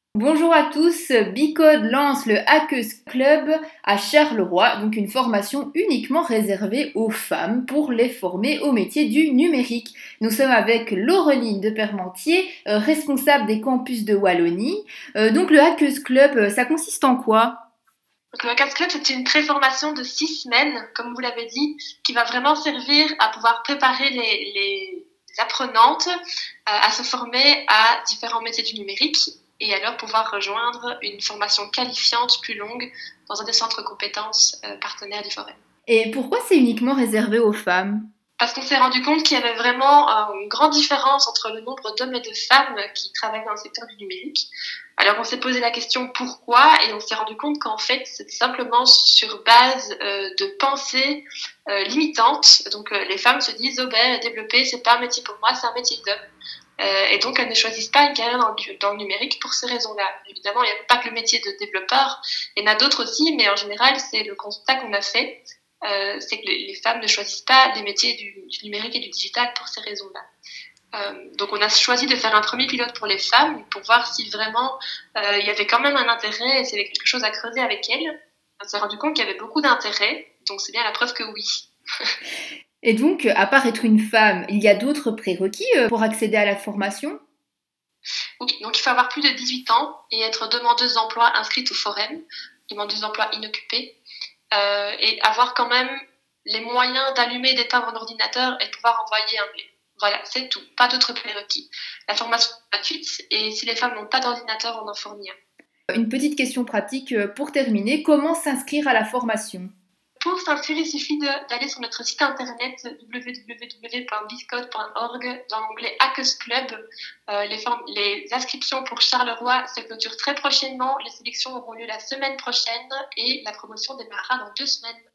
Bonjour à tous, Bicode lance le Hackers Club à Charleroi, donc une formation uniquement réservée aux femmes pour les former au métier du numérique. Nous sommes avec Laureline de Permentier, responsable des campus de Wallonie. Donc le Hackers Club, ça consiste en quoi? Donc, le Hackers Club, c'est une préformation de 6 semaines, comme vous l'avez dit, qui va vraiment servir à pouvoir préparer les apprenantes à se former à différents métiers du numérique et alors pouvoir rejoindre une formation qualifiante plus longue dans un des centres compétences partenaires du Forum. Et pourquoi c'est uniquement réservé aux femmes? Parce qu'on s'est rendu compte qu'il y avait vraiment une grande différence entre le nombre d'hommes et de femmes qui travaillent dans le secteur du numérique. Alors on s'est posé la question pourquoi et on s'est rendu compte qu'en fait c'est simplement sur base de pensées limitantes. Donc les femmes se disent oh ben développer c'est pas un métier pour moi, c'est un métier d'homme. Et donc elles ne choisissent pas une carrière dans le numérique pour ces raisons-là. Évidemment, il n'y a pas que le métier de développeur, il y en a d'autres aussi, mais en général c'est le constat qu'on a fait. C'est que les femmes ne choisissent pas les métiers du numérique et du digital pour ces raisons-là. Donc on a choisi de faire un premier pilote pour les femmes pour voir si vraiment il y avait quand même un intérêt et s'il y avait quelque chose à creuser avec elles. On s'est rendu compte qu'il y avait beaucoup d'intérêt, donc c'est bien la preuve que oui. Et donc, à part être une femme, il y a d'autres prérequis pour accéder à la formation? Oui, donc il faut avoir plus de 18 ans et être demandeuse d'emploi inscrite au Forum, demandeuse d'emploi inoccupée, et avoir quand même les moyens d'allumer et d'éteindre un ordinateur et de pouvoir envoyer un mail. Voilà, c'est tout, pas d'autres prérequis. La formation est gratuite et si les femmes n'ont pas d'ordinateur, on en fournit un. Une petite question pratique pour terminer, comment s'inscrire à la formation? Pour s'inscrire, il suffit d'aller sur notre site internet www.biscode.org dans l'onglet Hackers Club. Les inscriptions pour Charleroi se clôturent très prochainement. Les sélections auront lieu la semaine prochaine et la promotion démarrera dans 2 semaines.